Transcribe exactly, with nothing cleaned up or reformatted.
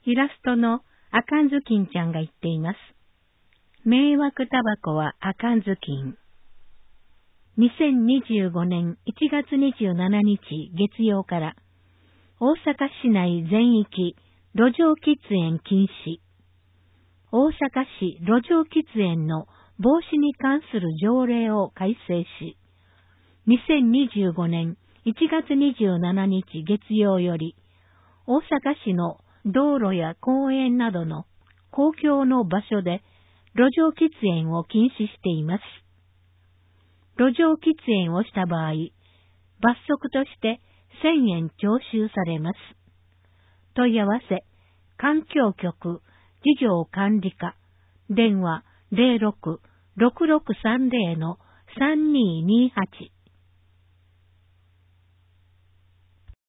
イラストのあかんずきんちゃんが言っています。迷惑タバコはあかんずきん。にせんにじゅうごねんいちがつにじゅうしちにち月曜から大阪市内全域路上喫煙禁止。大阪市路上喫煙の防止に関する条例を改正し、にせんにじゅうごねんいちがつにじゅうしちにち月曜より大阪市の道路や公園などの公共の場所で路上喫煙を禁止しています。路上喫煙をした場合、罰則としてせんえん徴収されます。問い合わせ、環境局事業管理課、電話 ゼロろく ろくろくさんゼロ のさんにーにーはち